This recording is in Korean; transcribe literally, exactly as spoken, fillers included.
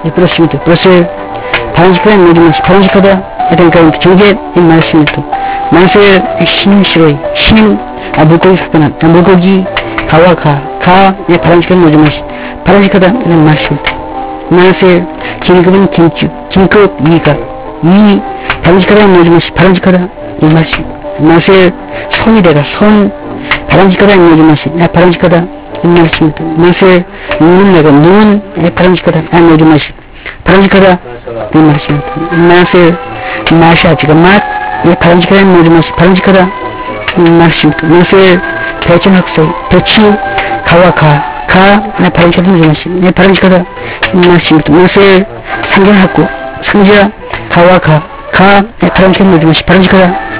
예, 그렇습니다. 플러스 바람직하다 모든 것이 바람직하다. 그러니까 정제 이 말씀입니다. 만세 신임 싫어요. 신임 아 물고기 사건은 아, 물고기 가와 가, 가 예, 바람직한 모든 것이 바람직하다 이런 말씀입니다. 만세 진급은 긴축 긴급 이가 이 바람직하다 모든 것이 바람직하다 이 말씀입니다. 만세 손이 되라 손 바람직하다 모든 것이 아, 바람직하다 이 말씀입니다. 만세 눈은 내가 눈 예, 바람직하다 아, 모든 것이 바람직하다 이 말씀입니다. 만세 맛이 아지가 맛 예, 바람직하다 모든 것이 바람직하다 이 말씀입니다. 만세 배천학생 배치 가와 가, 가 예, 바람직하다 모든 것이 예, 바람직하다 이 말씀입니다. 만세 상견학구 상자 가와 가, 가 예, 바람직하다 모든 것이 바람직하다